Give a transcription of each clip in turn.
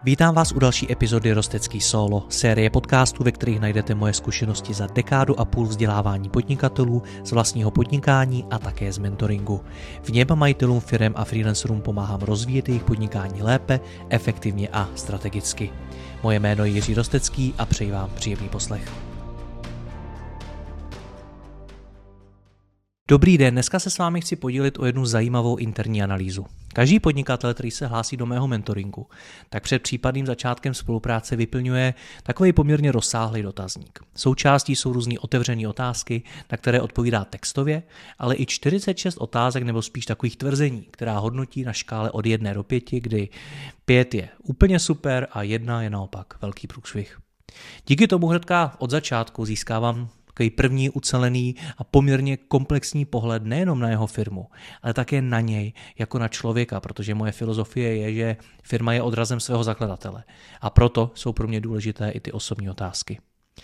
Vítám vás u další epizody Rostecký solo, série podcastů, ve kterých najdete moje zkušenosti za dekádu a půl vzdělávání podnikatelů, z vlastního podnikání a také z mentoringu. V něm majitelům firem a freelancerům pomáhám rozvíjet jejich podnikání lépe, efektivně a strategicky. Moje jméno je Jiří Rostecký a přeji vám příjemný poslech. Dobrý den, dneska se s vámi chci podělit o jednu zajímavou interní analýzu. Každý podnikatel, který se hlásí do mého mentoringu, tak před případným začátkem spolupráce vyplňuje takový poměrně rozsáhlý dotazník. Součástí jsou různé otevřené otázky, na které odpovídá textově, ale i 46 otázek nebo spíš takových tvrzení, která hodnotí na škále od 1 do 5, kdy 5 je úplně super a 1 je naopak velký průšvih. Díky tomu hnedka od začátku získávám takový první ucelený a poměrně komplexní pohled nejenom na jeho firmu, ale také na něj jako na člověka, protože moje filozofie je, že firma je odrazem svého zakladatele a proto jsou pro mě důležité i ty osobní otázky.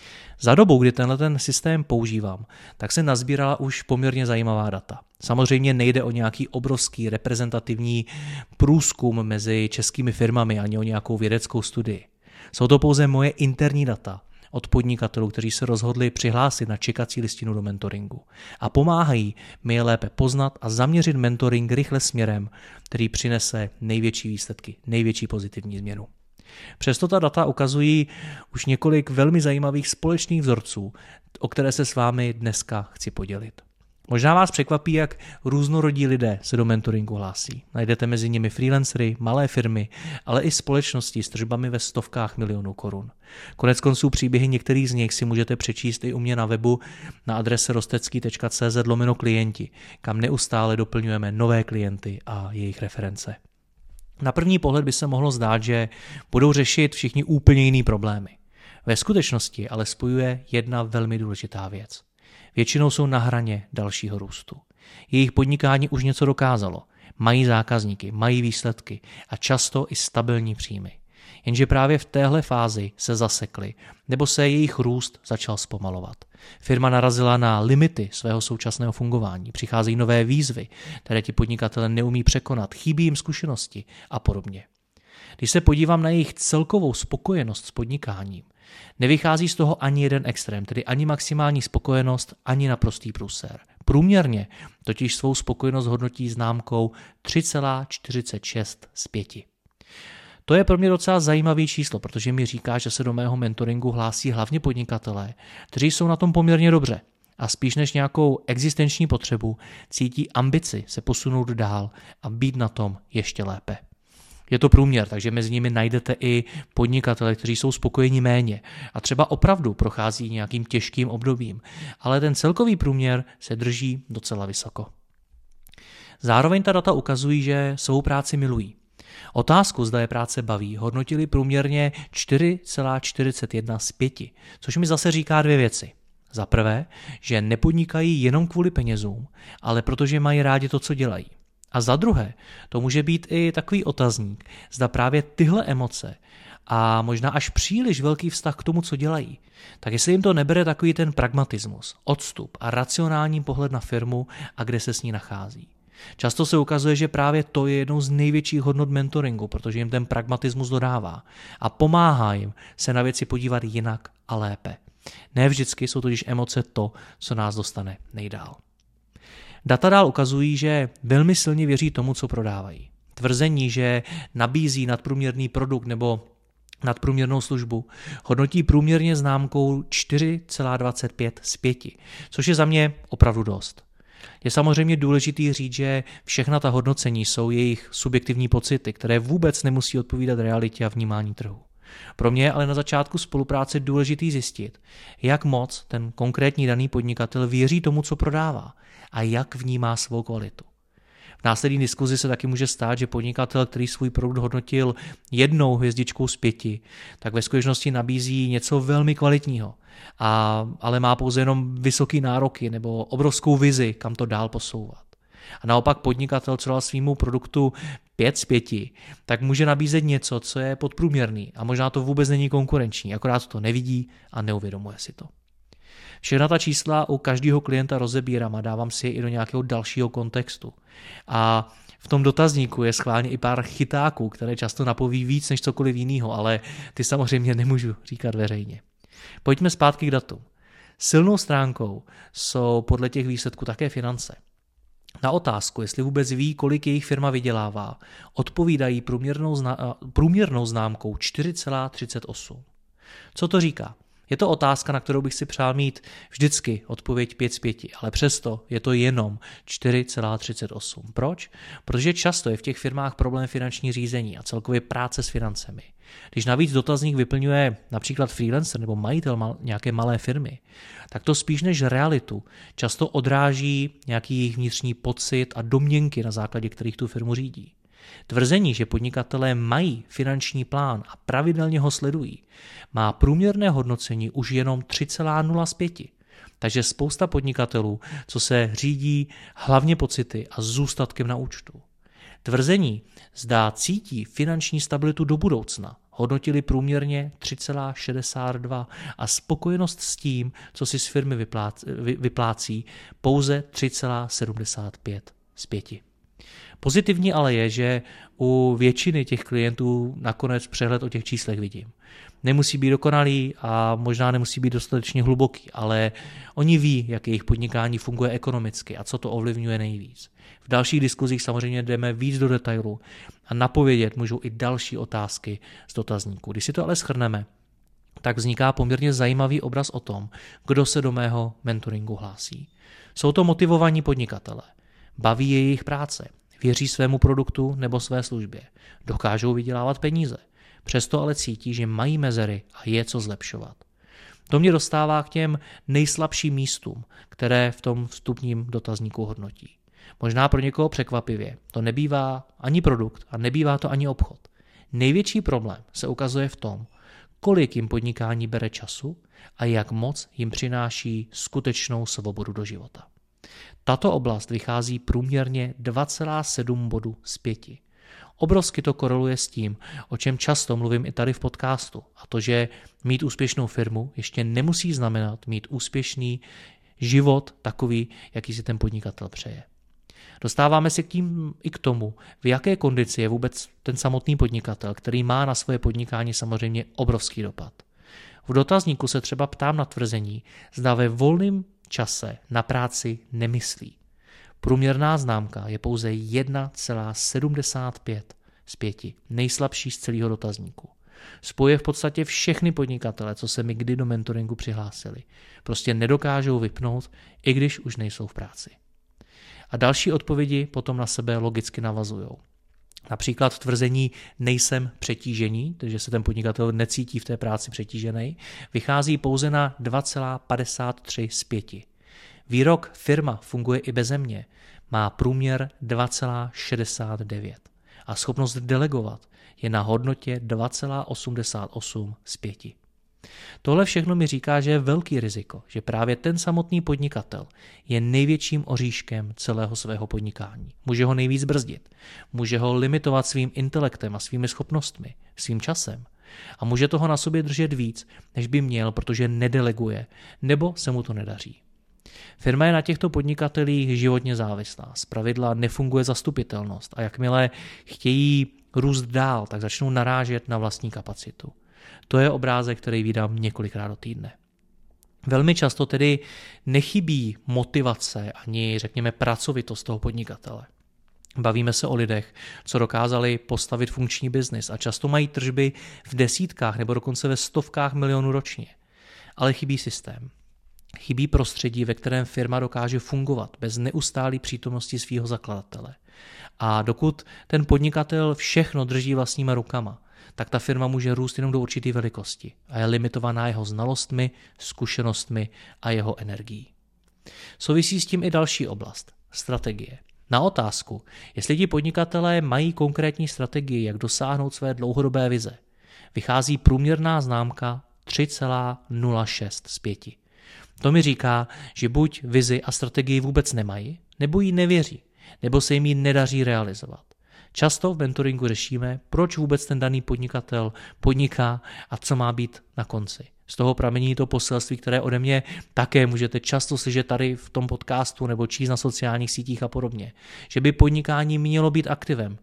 Za dobu, kdy ten systém používám, tak se nazbírala už poměrně zajímavá data. Samozřejmě nejde o nějaký obrovský reprezentativní průzkum mezi českými firmami ani o nějakou vědeckou studii. Jsou to pouze moje interní data od podnikatelů, kteří se rozhodli přihlásit na čekací listinu do mentoringu a pomáhají mi je lépe poznat a zaměřit mentoring rychle směrem, který přinese největší výsledky, největší pozitivní změnu. Přesto ta data ukazují už několik velmi zajímavých společných vzorců, o které se s vámi dneska chci podělit. Možná vás překvapí, jak různorodí lidé se do mentoringu hlásí. Najdete mezi nimi freelancery, malé firmy, ale i společnosti s tržbami ve stovkách milionů korun. Koneckonců příběhy některých z nich si můžete přečíst i u mě na webu na adrese rostecký.cz/klienti, kam neustále doplňujeme nové klienty a jejich reference. Na první pohled by se mohlo zdát, že budou řešit všichni úplně jiný problémy. Ve skutečnosti ale spojuje jedna velmi důležitá věc. Většinou jsou na hraně dalšího růstu. Jejich podnikání už něco dokázalo, mají zákazníky, mají výsledky a často i stabilní příjmy. Jenže právě v téhle fázi se zasekli, nebo se jejich růst začal zpomalovat. Firma narazila na limity svého současného fungování, přicházejí nové výzvy, které ti podnikatelé neumí překonat, chybí jim zkušenosti a podobně. Když se podívám na jejich celkovou spokojenost s podnikáním, nevychází z toho ani jeden extrém, tedy ani maximální spokojenost, ani naprostý průser. Průměrně totiž svou spokojenost hodnotí známkou 3,46 z 5. To je pro mě docela zajímavý číslo, protože mi říká, že se do mého mentoringu hlásí hlavně podnikatelé, kteří jsou na tom poměrně dobře a spíš než nějakou existenční potřebu cítí ambici se posunout dál a být na tom ještě lépe. Je to průměr, takže mezi nimi najdete i podnikatele, kteří jsou spokojeni méně a třeba opravdu prochází nějakým těžkým obdobím, ale ten celkový průměr se drží docela vysoko. Zároveň ta data ukazují, že svou práci milují. Otázku, zda je práce baví, hodnotili průměrně 4,41 z 5, což mi zase říká dvě věci. Za prvé, že nepodnikají jenom kvůli penězům, ale protože mají rádi to, co dělají. A za druhé, to může být i takový otazník, zda právě tyhle emoce a možná až příliš velký vztah k tomu, co dělají, tak jestli jim to nebere takový ten pragmatismus, odstup a racionální pohled na firmu a kde se s ní nachází. Často se ukazuje, že právě to je jednou z největších hodnot mentoringu, protože jim ten pragmatismus dodává a pomáhá jim se na věci podívat jinak a lépe. Ne vždycky jsou totiž emoce to, co nás dostane nejdál. Data dál ukazují, že velmi silně věří tomu, co prodávají. Tvrzení, že nabízí nadprůměrný produkt nebo nadprůměrnou službu, hodnotí průměrně známkou 4,25 z 5, což je za mě opravdu dost. Je samozřejmě důležitý říct, že všechna ta hodnocení jsou jejich subjektivní pocity, které vůbec nemusí odpovídat realitě a vnímání trhu. Pro mě je ale na začátku spolupráce důležitý zjistit, jak moc ten konkrétní daný podnikatel věří tomu, co prodává a jak vnímá svou kvalitu. V následné diskuzi se taky může stát, že podnikatel, který svůj produkt hodnotil 1 hvězdičkou z 5, tak ve skutečnosti nabízí něco velmi kvalitního, ale má pouze jenom vysoké nároky nebo obrovskou vizi, kam to dál posouvat. A naopak podnikatel, co dal svýmu produktu 5 z 5, tak může nabízet něco, co je podprůměrný a možná to vůbec není konkurenční, akorát to nevidí a neuvědomuje si to. Všechna ta čísla u každého klienta rozebírám a dávám si je i do nějakého dalšího kontextu. A V tom dotazníku je schválně i pár chytáků, které často napoví víc než cokoliv jiného, ale ty samozřejmě nemůžu říkat veřejně. Pojďme zpátky k datům. Silnou stránkou jsou podle těch výsledků také finance. Na otázku, jestli vůbec ví, kolik jejich firma vydělává, odpovídají průměrnou známkou 4,38. Co to říká? Je to otázka, na kterou bych si přál mít vždycky odpověď 5 z 5, ale přesto je to jenom 4,38. Proč? Protože často je v těch firmách problém finanční řízení a celkově práce s financemi. Když navíc dotazník vyplňuje například freelancer nebo majitel nějaké malé firmy, tak to spíš než realitu často odráží nějaký jejich vnitřní pocit a domněnky, na základě kterých tu firmu řídí. Tvrzení, že podnikatelé mají finanční plán a pravidelně ho sledují, má průměrné hodnocení už jenom 3,0 z 5. Takže spousta podnikatelů, co se řídí hlavně pocity a zůstatkem na účtu. Tvrzení, zda cítí finanční stabilitu do budoucna, hodnotili průměrně 3,62 a spokojenost s tím, co si z firmy vyplácí, pouze 3,75 z 5. Pozitivní ale je, že u většiny těch klientů nakonec přehled o těch číslech vidím. Nemusí být dokonalý a možná nemusí být dostatečně hluboký, ale oni ví, jak jejich podnikání funguje ekonomicky a co to ovlivňuje nejvíc. V dalších diskuzích samozřejmě jdeme víc do detailu a napovědět můžou i další otázky z dotazníku. Když si to ale shrneme, tak vzniká poměrně zajímavý obraz o tom, kdo se do mého mentoringu hlásí. Jsou to motivovaní podnikatelé, baví je jejich práce, věří svému produktu nebo své službě, dokážou vydělávat peníze, přesto ale cítí, že mají mezery a je co zlepšovat. To mě dostává k těm nejslabším místům, které v tom vstupním dotazníku hodnotí. Možná pro někoho překvapivě, to nebývá ani produkt a nebývá to ani obchod. Největší problém se ukazuje v tom, kolik jim podnikání bere času a jak moc jim přináší skutečnou svobodu do života. Tato oblast vychází průměrně 2,7 bodů z 5. Obrovsky to koreluje s tím, o čem často mluvím i tady v podcastu, a to, že mít úspěšnou firmu ještě nemusí znamenat mít úspěšný život takový, jaký si ten podnikatel přeje. Dostáváme se tím i k tomu, v jaké kondici je vůbec ten samotný podnikatel, který má na svoje podnikání samozřejmě obrovský dopad. V dotazníku se třeba ptám na tvrzení, zda ve volném čase na práci nemyslí. Průměrná známka je pouze 1,75 z 5, nejslabší z celého dotazníku. Spojuje v podstatě všechny podnikatele, co se mi kdy do mentoringu přihlásili. Prostě nedokážou vypnout, i když už nejsou v práci. A další odpovědi potom na sebe logicky navazují. Například tvrzení nejsem přetížený, takže se ten podnikatel necítí v té práci přetížený, vychází pouze na 2,53 z 5. Výrok firma funguje i beze mě má průměr 2,69 a schopnost delegovat je na hodnotě 2,88 z 5. Tohle všechno mi říká, že je velký riziko, že právě ten samotný podnikatel je největším oříškem celého svého podnikání. Může ho nejvíc brzdit, může ho limitovat svým intelektem a svými schopnostmi, svým časem a může toho na sobě držet víc, než by měl, protože nedeleguje nebo se mu to nedaří. Firma je na těchto podnikatelích životně závislá, zpravidla nefunguje zastupitelnost a jakmile chtějí růst dál, tak začnou narážet na vlastní kapacitu. To je obrázek, který vydám několikrát do týdne. Velmi často tedy nechybí motivace ani, řekněme, pracovitost toho podnikatele. Bavíme se o lidech, co dokázali postavit funkční biznis a často mají tržby v desítkách nebo dokonce ve stovkách milionů ročně. Ale chybí systém. Chybí prostředí, ve kterém firma dokáže fungovat bez neustálé přítomnosti svého zakladatele. A dokud ten podnikatel všechno drží vlastníma rukama, tak ta firma může růst jenom do určité velikosti a je limitovaná jeho znalostmi, zkušenostmi a jeho energií. Souvisí s tím i další oblast, strategie. Na otázku, jestli ti podnikatelé mají konkrétní strategii, jak dosáhnout své dlouhodobé vize, vychází průměrná známka 3,06 z 5. To mi říká, že buď vizi a strategii vůbec nemají, nebo jí nevěří, nebo se jim ji nedaří realizovat. Často v mentoringu řešíme, proč vůbec ten daný podnikatel podniká a co má být na konci. Z toho pramení to poselství, které ode mě také můžete často slyšet tady v tom podcastu nebo číst na sociálních sítích a podobně. Že by podnikání mělo být aktivem,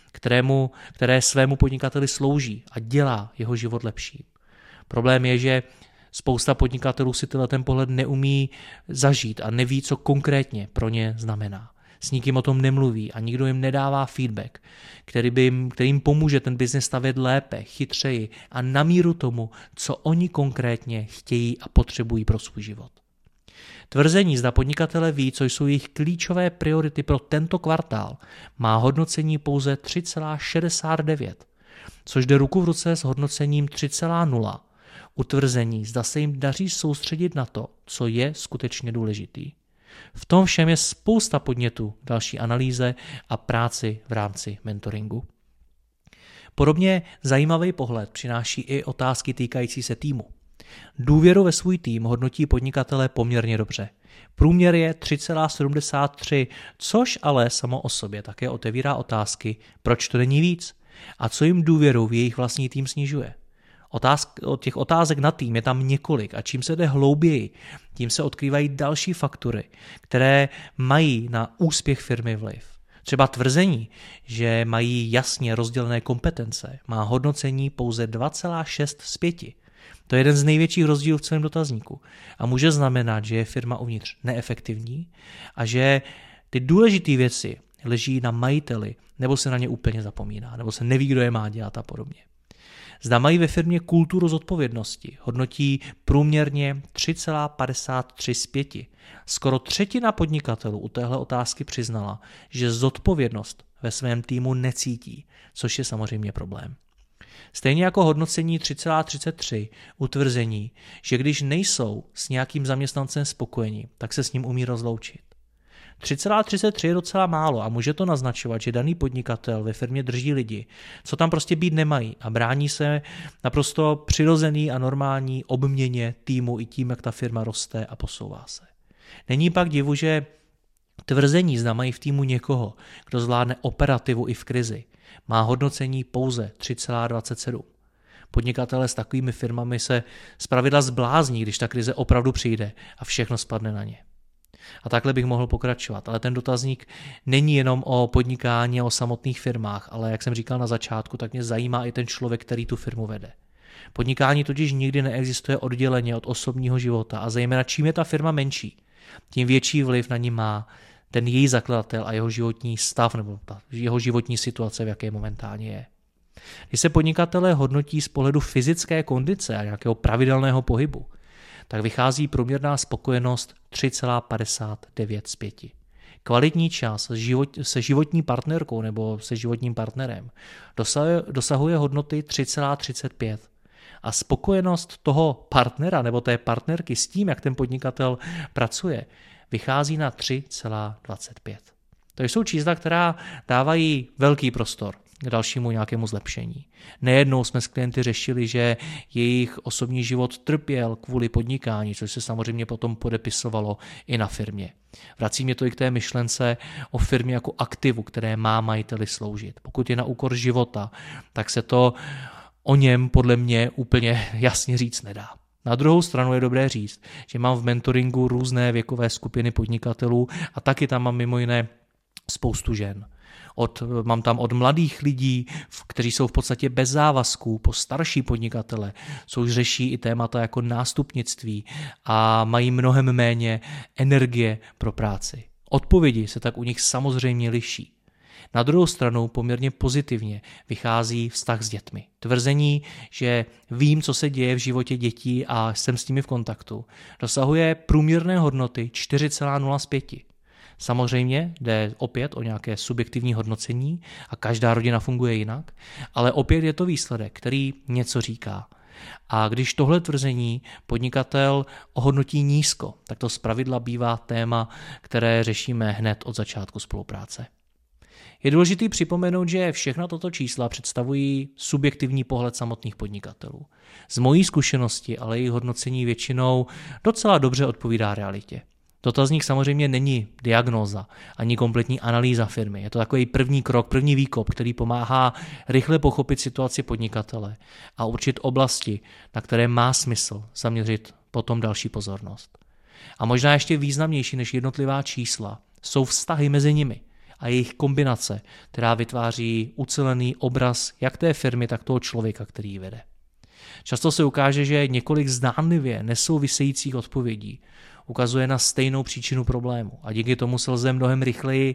které svému podnikateli slouží a dělá jeho život lepší. Problém je, že spousta podnikatelů si ten pohled neumí zažít a neví, co konkrétně pro ně znamená. S nikým o tom nemluví a nikdo jim nedává feedback, který jim pomůže ten biznes stavět lépe, chytřeji a na míru tomu, co oni konkrétně chtějí a potřebují pro svůj život. Tvrzení, zda podnikatele ví, co jsou jejich klíčové priority pro tento kvartál, má hodnocení pouze 3,69, což jde ruku v ruce s hodnocením 3,0. Utvrzení, zda se jim daří soustředit na to, co je skutečně důležitý. V tom všem je spousta podnětů k další analýze a práci v rámci mentoringu. Podobně zajímavý pohled přináší i otázky týkající se týmu. Důvěru ve svůj tým hodnotí podnikatele poměrně dobře. Průměr je 3,73, což ale samo o sobě také otevírá otázky, proč to není víc a co jim důvěru v jejich vlastní tým snižuje. Těch otázek na tým je tam několik a čím se jde hlouběji, tím se odkrývají další faktory, které mají na úspěch firmy vliv. Třeba tvrzení, že mají jasně rozdělené kompetence, má hodnocení pouze 2,6 z 5. To je jeden z největších rozdílů v celém dotazníku a může znamenat, že je firma uvnitř neefektivní a že ty důležité věci leží na majiteli nebo se na ně úplně zapomíná, nebo se neví, kdo je má dělat a podobně. Zda mají ve firmě kulturu zodpovědnosti, hodnotí průměrně 3,53 z 5. Skoro třetina podnikatelů u téhle otázky přiznala, že zodpovědnost ve svém týmu necítí, což je samozřejmě problém. Stejně jako hodnocení 3,33 utvrzení, že když nejsou s nějakým zaměstnancem spokojeni, tak se s ním umí rozloučit. 3,33 je docela málo a může to naznačovat, že daný podnikatel ve firmě drží lidi, co tam prostě být nemají a brání se naprosto přirozený a normální obměně týmu i tím, jak ta firma roste a posouvá se. Není pak divu, že tvrzení, zda mají v týmu někoho, kdo zvládne operativu i v krizi, má hodnocení pouze 3,27. Podnikatelé s takovými firmami se zpravidla zblázní, když ta krize opravdu přijde a všechno spadne na ně. A takhle bych mohl pokračovat, ale ten dotazník není jenom o podnikání a o samotných firmách, ale jak jsem říkal na začátku, tak mě zajímá i ten člověk, který tu firmu vede. Podnikání totiž nikdy neexistuje odděleně od osobního života a zejména čím je ta firma menší, tím větší vliv na ní má ten její zakladatel a jeho životní stav nebo jeho životní situace, v jaké momentálně je. Když se podnikatelé hodnotí z pohledu fyzické kondice a nějakého pravidelného pohybu, tak vychází průměrná spokojenost 3,59 z 5. Kvalitní čas se životní partnerkou nebo se životním partnerem dosahuje hodnoty 3,35. A spokojenost toho partnera nebo té partnerky s tím, jak ten podnikatel pracuje, vychází na 3,25. To jsou čísla, která dávají velký prostor k dalšímu nějakému zlepšení. Nejednou jsme s klienty řešili, že jejich osobní život trpěl kvůli podnikání, což se samozřejmě potom podepisovalo i na firmě. Vrací mě to i k té myšlence o firmě jako aktivu, které má majiteli sloužit. Pokud je na úkor života, tak se to o něm podle mě úplně jasně říct nedá. Na druhou stranu je dobré říct, že mám v mentoringu různé věkové skupiny podnikatelů a taky tam mám mimo jiné spoustu žen. Mám tam od mladých lidí, kteří jsou v podstatě bez závazků, po starší podnikatele, což řeší i témata jako nástupnictví a mají mnohem méně energie pro práci. Odpovědi se tak u nich samozřejmě liší. Na druhou stranu poměrně pozitivně vychází vztah s dětmi. Tvrzení, že vím, co se děje v životě dětí a jsem s nimi v kontaktu, dosahuje průměrné hodnoty 4,0 z 5. Samozřejmě jde opět o nějaké subjektivní hodnocení a každá rodina funguje jinak, ale opět je to výsledek, který něco říká. A když tohle tvrzení podnikatel ohodnotí nízko, tak to zpravidla bývá téma, které řešíme hned od začátku spolupráce. Je důležité připomenout, že všechna tato čísla představují subjektivní pohled samotných podnikatelů. Z mojí zkušenosti ale jejich hodnocení většinou docela dobře odpovídá realitě. Dotazník samozřejmě není diagnóza ani kompletní analýza firmy. Je to takový první krok, první výkop, který pomáhá rychle pochopit situaci podnikatele a určit oblasti, na které má smysl zaměřit potom další pozornost. A možná ještě významnější než jednotlivá čísla jsou vztahy mezi nimi a jejich kombinace, která vytváří ucelený obraz jak té firmy, tak toho člověka, který ji vede. Často se ukáže, že několik zdánlivě nesouvisejících odpovědí ukazuje na stejnou příčinu problému a díky tomu se lze mnohem rychleji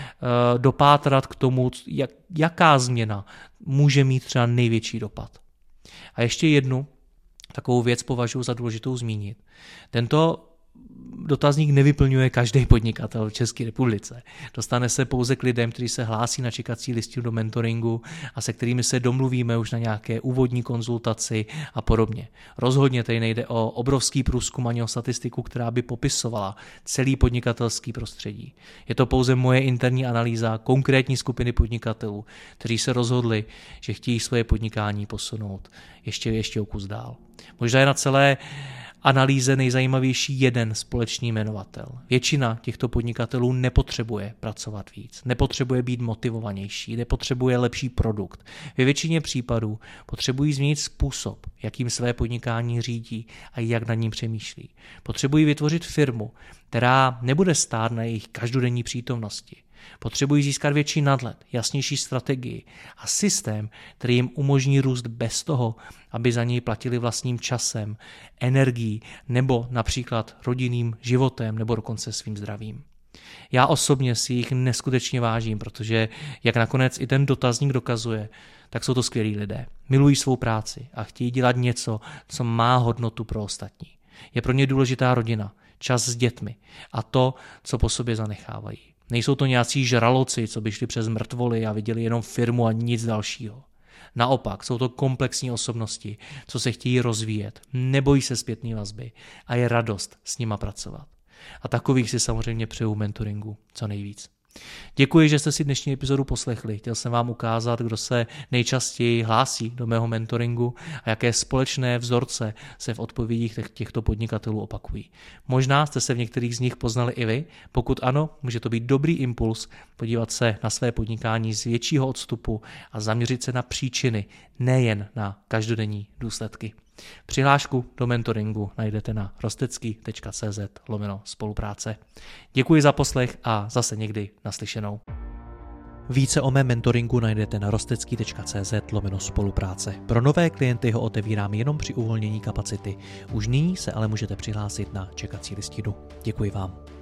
dopátrat k tomu, jaká změna může mít třeba největší dopad. A ještě jednu takovou věc považuji za důležitou zmínit. Tento dotazník nevyplňuje každý podnikatel v České republice. Dostane se pouze k lidem, kteří se hlásí na čekací listinu do mentoringu a se kterými se domluvíme už na nějaké úvodní konzultaci a podobně. Rozhodně tady nejde o obrovský průzkum ani o statistiku, která by popisovala celý podnikatelský prostředí. Je to pouze moje interní analýza konkrétní skupiny podnikatelů, kteří se rozhodli, že chtějí svoje podnikání posunout ještě o kus dál. Možná je na celé analýze nejzajímavější jeden společný jmenovatel. Většina těchto podnikatelů nepotřebuje pracovat víc, nepotřebuje být motivovanější, nepotřebuje lepší produkt. Ve většině případů potřebují změnit způsob, jakým své podnikání řídí a jak nad ním přemýšlí. Potřebují vytvořit firmu, která nebude stát na jejich každodenní přítomnosti. Potřebují získat větší nadhled, jasnější strategii a systém, který jim umožní růst bez toho, aby za něj platili vlastním časem, energií nebo například rodinným životem nebo dokonce svým zdravím. Já osobně si jich neskutečně vážím, protože jak nakonec i ten dotazník dokazuje, tak jsou to skvělí lidé. Milují svou práci a chtějí dělat něco, co má hodnotu pro ostatní. Je pro ně důležitá rodina, čas s dětmi a to, co po sobě zanechávají. Nejsou to nějací žraloci, co by šli přes mrtvoly a viděli jenom firmu a nic dalšího. Naopak, jsou to komplexní osobnosti, co se chtějí rozvíjet, nebojí se zpětné vazby a je radost s nima pracovat. A takových si samozřejmě přeju mentoringu co nejvíc. Děkuji, že jste si dnešní epizodu poslechli. Chtěl jsem vám ukázat, kdo se nejčastěji hlásí do mého mentoringu a jaké společné vzorce se v odpovědích těchto podnikatelů opakují. Možná jste se v některých z nich poznali i vy. Pokud ano, může to být dobrý impuls podívat se na své podnikání z většího odstupu a zaměřit se na příčiny, nejen na každodenní důsledky. Přihlášku do mentoringu najdete na rostecký.cz/spolupráce. Děkuji za poslech a zase někdy naslyšenou. Více o mém mentoringu najdete na rostecký.cz/spolupráce. Pro nové klienty ho otevírám jenom při uvolnění kapacity. Už nyní se ale můžete přihlásit na čekací listinu. Děkuji vám.